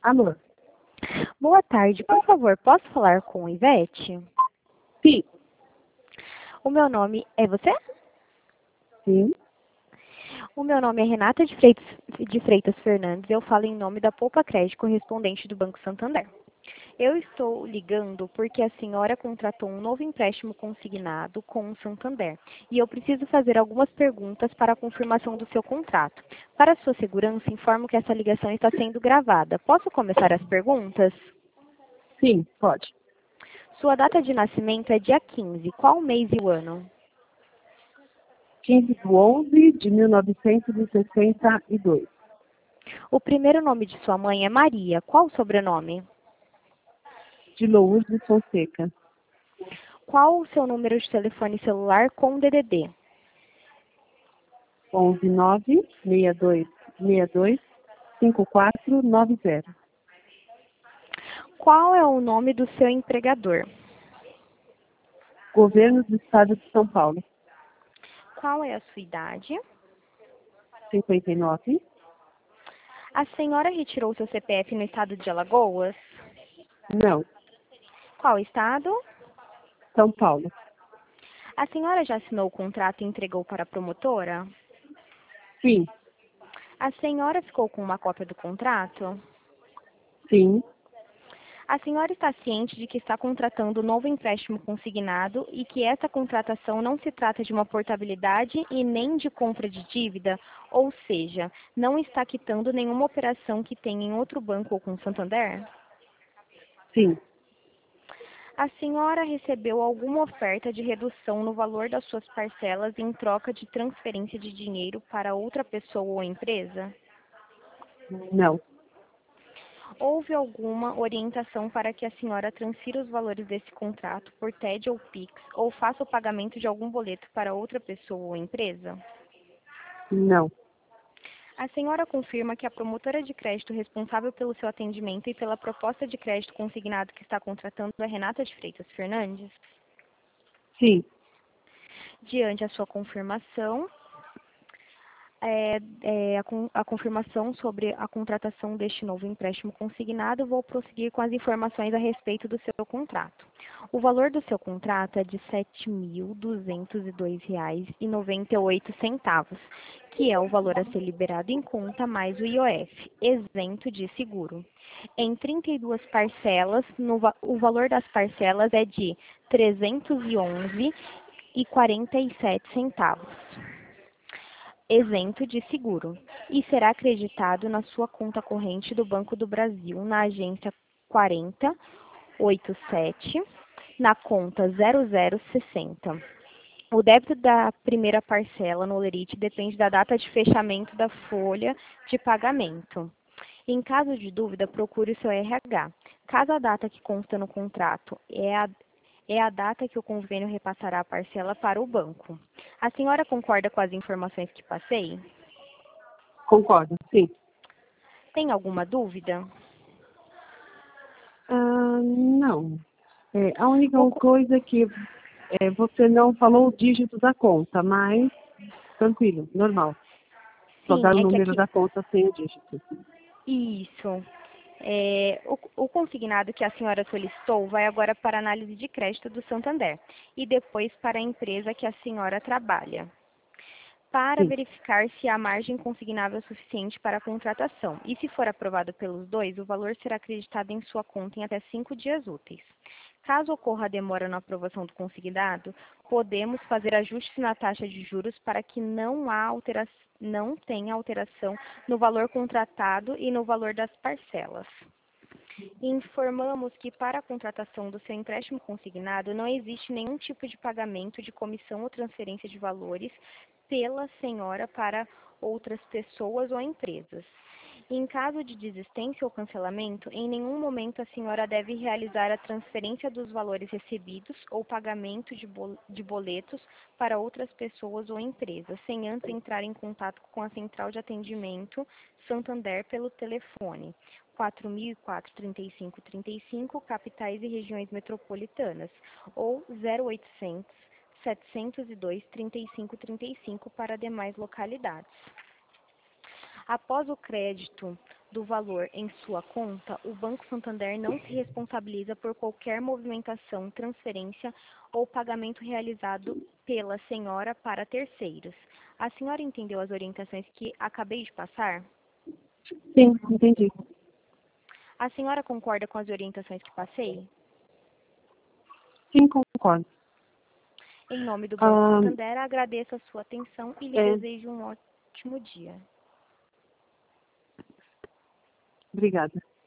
Alô? Boa tarde, por favor, posso falar com Ivete? Sim. O meu nome é você? Sim. O meu nome é Renata de Freitas Fernandes, eu falo em nome da Poupa Crédito, correspondente do Banco Santander. Eu estou ligando porque a senhora contratou um novo empréstimo consignado com o Santander e eu preciso fazer algumas perguntas para a confirmação do seu contrato. Para sua segurança, informo que essa ligação está sendo gravada. Posso começar as perguntas? Sim, pode. Sua data de nascimento é dia 15. Qual o mês e o ano? 15/11/1962. O primeiro nome de sua mãe é Maria. Qual o sobrenome? De Lourdes Fonseca. Qual o seu número de telefone celular com DDD? 11/9/62/62/5490. Qual é o nome do seu empregador? Governo do Estado de São Paulo. Qual é a sua idade? 59. A senhora retirou seu CPF no estado de Alagoas? Não. Qual estado? São Paulo. A senhora já assinou o contrato e entregou para a promotora? Sim. A senhora ficou com uma cópia do contrato? Sim. A senhora está ciente de que está contratando um novo empréstimo consignado e que essa contratação não se trata de uma portabilidade e nem de compra de dívida, ou seja, não está quitando nenhuma operação que tenha em outro banco ou com o Santander? Sim. A senhora recebeu alguma oferta de redução no valor das suas parcelas em troca de transferência de dinheiro para outra pessoa ou empresa? Não. Houve alguma orientação para que a senhora transfira os valores desse contrato por TED ou Pix ou faça o pagamento de algum boleto para outra pessoa ou empresa? Não. A senhora confirma que a promotora de crédito responsável pelo seu atendimento e pela proposta de crédito consignado que está contratando é Renata de Freitas Fernandes? Sim. Diante a sua confirmação, a confirmação sobre a contratação deste novo empréstimo consignado, vou prosseguir com as informações a respeito do seu contrato. O valor do seu contrato é de R$ 7.202,98, que é o valor a ser liberado em conta mais o IOF, isento de seguro. Em 32 parcelas, o valor das parcelas é de R$ 311,47. Isento de seguro, e será acreditado na sua conta corrente do Banco do Brasil, na agência 4087, na conta 0060. O débito da primeira parcela no Olerite depende da data de fechamento da folha de pagamento. Em caso de dúvida, procure o seu RH. Caso a data que consta no contrato é a data que o convênio repassará a parcela para o banco. A senhora concorda com as informações que passei? Concordo. Sim. Tem alguma dúvida? Não. A única O, coisa é que você não falou o dígito da conta, mas tranquilo, normal. Só sim, dar o é que número aqui... da conta sem o dígito. Isso. O consignado que a senhora solicitou vai agora para a análise de crédito do Santander e depois para a empresa que a senhora trabalha, para Sim. verificar se a margem consignável é suficiente para a contratação. E se for aprovado pelos dois, o valor será acreditado em sua conta em até 5 dias úteis. Caso ocorra a demora na aprovação do consignado, podemos fazer ajustes na taxa de juros para que não tenha alteração no valor contratado e no valor das parcelas. Informamos que para a contratação do seu empréstimo consignado não existe nenhum tipo de pagamento de comissão ou transferência de valores pela senhora para outras pessoas ou empresas. Em caso de desistência ou cancelamento, em nenhum momento a senhora deve realizar a transferência dos valores recebidos ou pagamento de boletos para outras pessoas ou empresas, sem antes entrar em contato com a central de atendimento Santander pelo telefone 4004-3535, capitais e regiões metropolitanas, ou 0800 702 3535 para demais localidades. Após o crédito do valor em sua conta, o Banco Santander não se responsabiliza por qualquer movimentação, transferência ou pagamento realizado pela senhora para terceiros. A senhora entendeu as orientações que acabei de passar? Sim, entendi. A senhora concorda com as orientações que passei? Sim, concordo. Em nome do Banco Santander, agradeço a sua atenção e lhe desejo um ótimo dia. Obrigada.